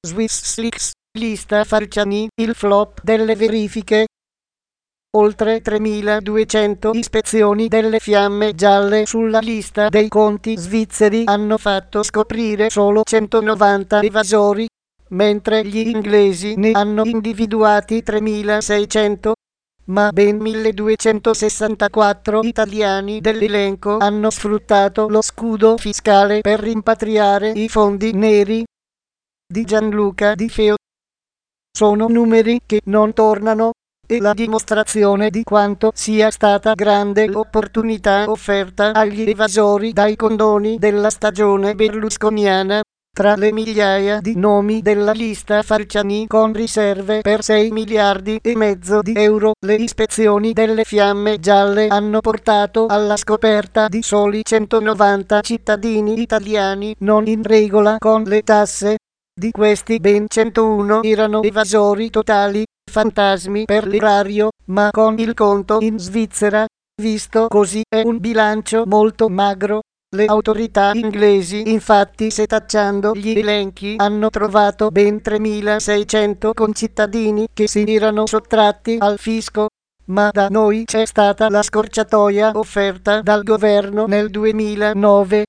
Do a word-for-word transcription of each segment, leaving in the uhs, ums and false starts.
SwissLeaks, lista Falciani, il flop delle verifiche. Oltre tremiladuecento ispezioni delle fiamme gialle sulla lista dei conti svizzeri hanno fatto scoprire solo centonovanta evasori, mentre gli inglesi ne hanno individuati tremilaseicento, ma ben milleduecentosessantaquattro italiani dell'elenco hanno sfruttato lo scudo fiscale per rimpatriare i fondi neri. Di Gianluca Di Feo. Sono numeri che non tornano, e la dimostrazione di quanto sia stata grande l'opportunità offerta agli evasori dai condoni della stagione berlusconiana. Tra le migliaia di nomi della lista Falciani con riserve per sei miliardi e mezzo di euro, le ispezioni delle fiamme gialle hanno portato alla scoperta di soli centonovanta cittadini italiani non in regola con le tasse. Di questi ben centouno erano evasori totali, fantasmi per l'erario, ma con il conto in Svizzera. Visto così è un bilancio molto magro. Le autorità inglesi, infatti, setacciando gli elenchi, hanno trovato ben tremilaseicento concittadini che si erano sottratti al fisco. Ma da noi c'è stata la scorciatoia offerta dal governo nel duemilanove.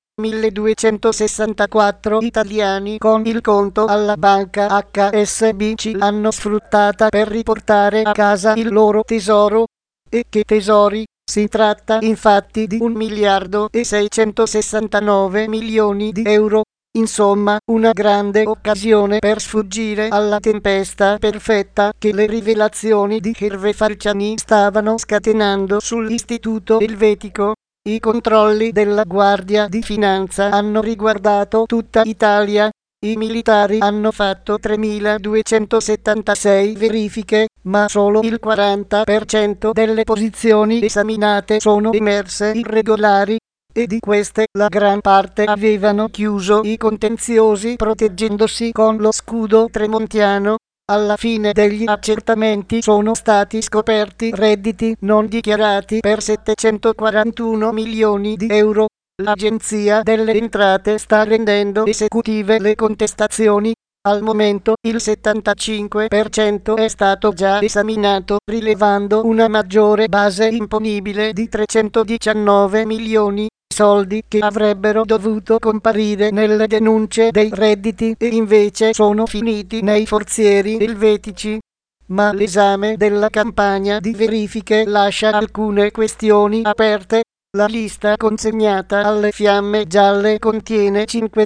milleduecentosessantaquattro italiani con il conto alla banca H S B C l'hanno sfruttata per riportare a casa il loro tesoro. E che tesori? Si tratta infatti di un miliardo e seicentosessantanove milioni di euro. Insomma, una grande occasione per sfuggire alla tempesta perfetta che le rivelazioni di Hervé Falciani stavano scatenando sull'Istituto Elvetico. I controlli della Guardia di Finanza hanno riguardato tutta Italia. I militari hanno fatto tremiladuecentosettantasei verifiche, ma solo il quaranta per cento delle posizioni esaminate sono emerse irregolari, e di queste la gran parte avevano chiuso i contenziosi proteggendosi con lo scudo tremontiano. Alla fine degli accertamenti sono stati scoperti redditi non dichiarati per settecentoquarantuno milioni di euro. L'Agenzia delle Entrate sta rendendo esecutive le contestazioni. Al momento il settantacinque per cento è stato già esaminato, rilevando una maggiore base imponibile di trecentodiciannove milioni, soldi che avrebbero dovuto comparire nelle denunce dei redditi e invece sono finiti nei forzieri elvetici. Ma l'esame della campagna di verifiche lascia alcune questioni aperte. La lista consegnata alle fiamme gialle contiene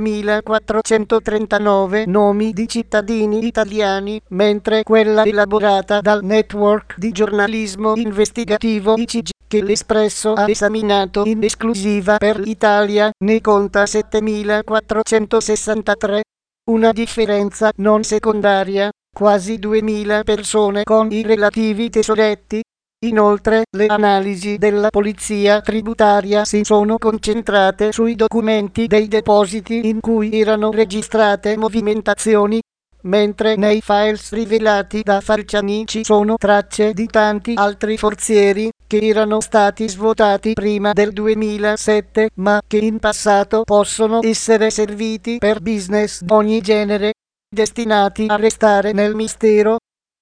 cinquemilaquattrocentotrentanove nomi di cittadini italiani, mentre quella elaborata dal Network di giornalismo investigativo I C G, che l'Espresso ha esaminato in esclusiva per l'Italia, ne conta settemilaquattrocentosessantatré. Una differenza non secondaria, quasi duemila persone con i relativi tesoretti. Inoltre, le analisi della polizia tributaria si sono concentrate sui documenti dei depositi in cui erano registrate movimentazioni, mentre nei files rivelati da Falciani ci sono tracce di tanti altri forzieri che erano stati svuotati prima del duemilasette, ma che in passato possono essere serviti per business d'ogni genere, destinati a restare nel mistero.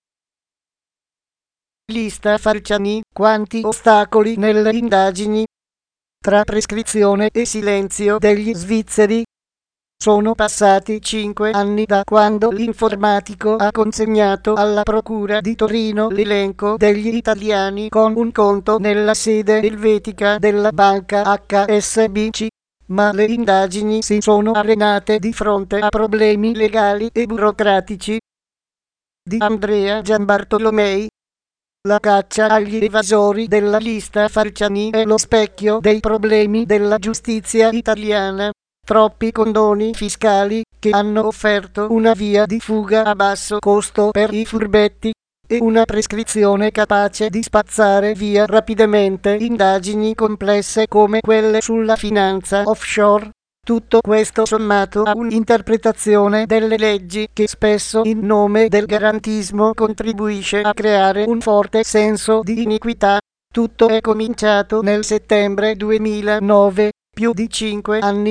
Lista Falciani, quanti ostacoli nelle indagini. Tra prescrizione e silenzio degli svizzeri. Sono passati cinque anni da quando l'informatico ha consegnato alla Procura di Torino l'elenco degli italiani con un conto nella sede elvetica della banca H S B C, ma le indagini si sono arenate di fronte a problemi legali e burocratici. Di Andrea Gianbartolomei. La caccia agli evasori della lista Falciani è lo specchio dei problemi della giustizia italiana. Troppi condoni fiscali che hanno offerto una via di fuga a basso costo per i furbetti e una prescrizione capace di spazzare via rapidamente indagini complesse come quelle sulla finanza offshore. Tutto questo sommato a un'interpretazione delle leggi che spesso in nome del garantismo contribuisce a creare un forte senso di iniquità. Tutto è cominciato nel settembre duemilanove, più di cinque anni fa.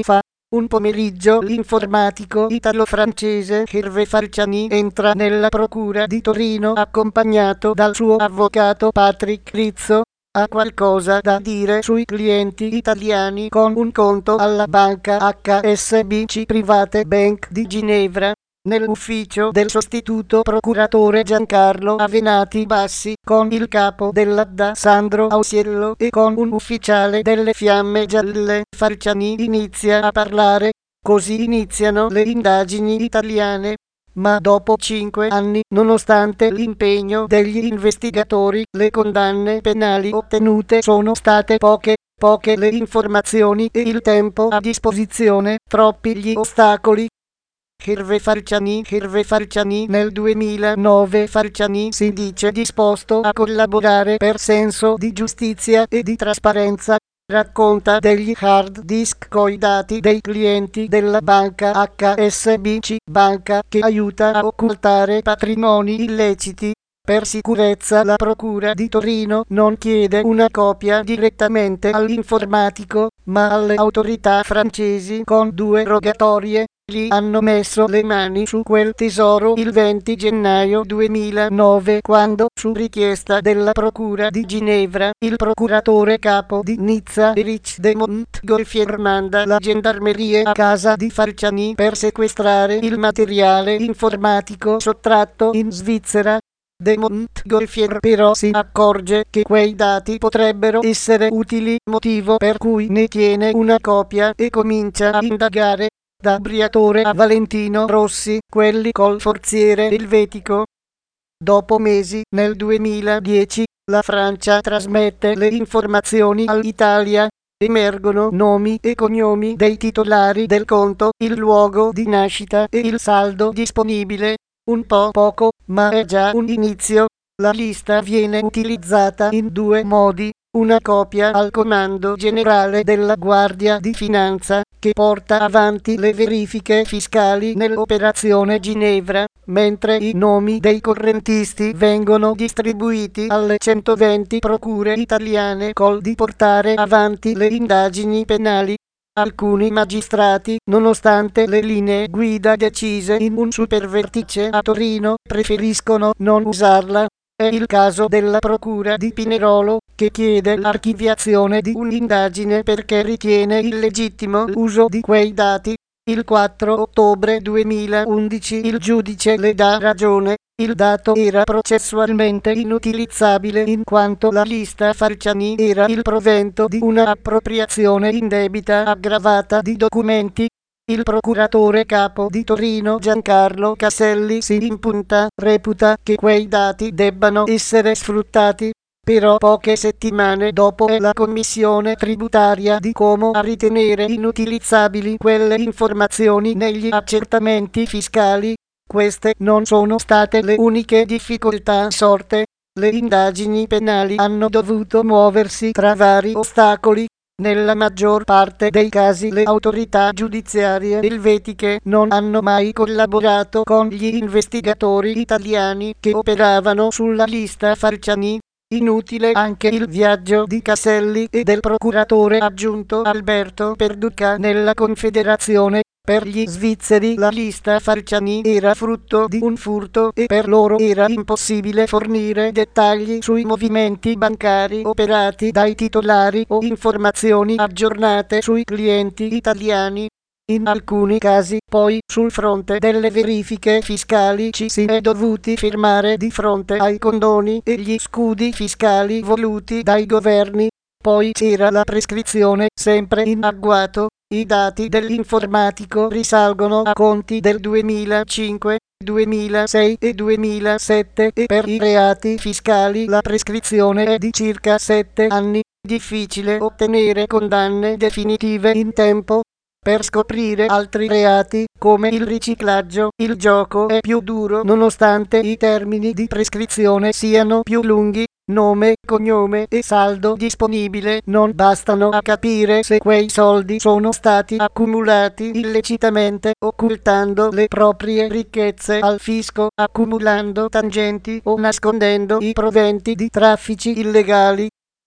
Un pomeriggio l'informatico italo-francese Hervé Falciani entra nella procura di Torino accompagnato dal suo avvocato Patrick Rizzo. Ha qualcosa da dire sui clienti italiani con un conto alla banca H S B C Private Bank di Ginevra. Nell'ufficio del sostituto procuratore Giancarlo Avenati Bassi, con il capo dell'A D A Sandro Ausiello e con un ufficiale delle Fiamme Gialle, Falciani inizia a parlare. Così iniziano le indagini italiane. Ma dopo cinque anni, nonostante l'impegno degli investigatori, le condanne penali ottenute sono state poche. Poche le informazioni e il tempo a disposizione, troppi gli ostacoli. Hervé Falciani Hervé Falciani nel duemilanove Falciani si dice disposto a collaborare per senso di giustizia e di trasparenza. Racconta degli hard disk coi dati dei clienti della banca H S B C, banca che aiuta a occultare patrimoni illeciti. Per sicurezza la procura di Torino non chiede una copia direttamente all'informatico, ma alle autorità francesi con due rogatorie. Gli hanno messo le mani su quel tesoro il venti gennaio duemilanove, quando, su richiesta della procura di Ginevra, il procuratore capo di Nizza Erich de Montgolfier manda la gendarmeria a casa di Falciani per sequestrare il materiale informatico sottratto in Svizzera. De Montgolfier però si accorge che quei dati potrebbero essere utili, motivo per cui ne tiene una copia e comincia a indagare. Da Briatore a Valentino Rossi, quelli col forziere elvetico. Dopo mesi, nel duemiladieci, la Francia trasmette le informazioni all'Italia. Emergono nomi e cognomi dei titolari del conto, il luogo di nascita e il saldo disponibile. Un po' poco, ma è già un inizio. La lista viene utilizzata in due modi. Una copia al Comando Generale della Guardia di Finanza, che porta avanti le verifiche fiscali nell'operazione Ginevra, mentre i nomi dei correntisti vengono distribuiti alle centoventi procure italiane col di portare avanti le indagini penali. Alcuni magistrati, nonostante le linee guida decise in un supervertice a Torino, preferiscono non usarla. È il caso della procura di Pinerolo, che chiede l'archiviazione di un'indagine perché ritiene illegittimo l'uso di quei dati. Il quattro ottobre duemilaundici il giudice le dà ragione. Il dato era processualmente inutilizzabile in quanto la lista Falciani era il provento di una appropriazione indebita aggravata di documenti. Il procuratore capo di Torino Giancarlo Caselli si impunta, reputa che quei dati debbano essere sfruttati. Però poche settimane dopo è la commissione tributaria di Como a ritenere inutilizzabili quelle informazioni negli accertamenti fiscali. Queste non sono state le uniche difficoltà sorte. Le indagini penali hanno dovuto muoversi tra vari ostacoli. Nella maggior parte dei casi le autorità giudiziarie elvetiche non hanno mai collaborato con gli investigatori italiani che operavano sulla lista Falciani. Inutile anche il viaggio di Caselli e del procuratore aggiunto Alberto Perduca nella Confederazione. Per gli svizzeri la lista Falciani era frutto di un furto e per loro era impossibile fornire dettagli sui movimenti bancari operati dai titolari o informazioni aggiornate sui clienti italiani. In alcuni casi, poi, sul fronte delle verifiche fiscali ci si è dovuti fermare di fronte ai condoni e gli scudi fiscali voluti dai governi. Poi c'era la prescrizione, sempre in agguato. I dati dell'informatico risalgono a conti del duemilacinque, duemilasei e duemilasette e per i reati fiscali la prescrizione è di circa sette anni. Difficile ottenere condanne definitive in tempo. Per scoprire altri reati, come il riciclaggio, il gioco è più duro nonostante i termini di prescrizione siano più lunghi. Nome, cognome e saldo disponibile non bastano a capire se quei soldi sono stati accumulati illecitamente, occultando le proprie ricchezze al fisco, accumulando tangenti o nascondendo i proventi di traffici illegali.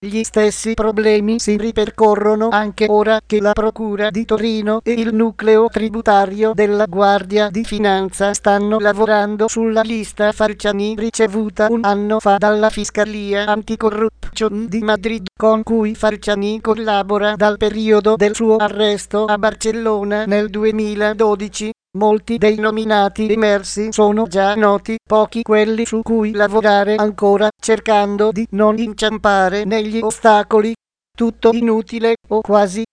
Gli stessi problemi si ripercorrono anche ora che la Procura di Torino e il nucleo tributario della Guardia di Finanza stanno lavorando sulla lista Falciani ricevuta un anno fa dalla Fiscalia Anticorruzione di Madrid, con cui Falciani collabora dal periodo del suo arresto a Barcellona nel duemiladodici. Molti dei nominati emersi sono già noti, pochi quelli su cui lavorare ancora, cercando di non inciampare negli ostacoli. Tutto inutile, o quasi.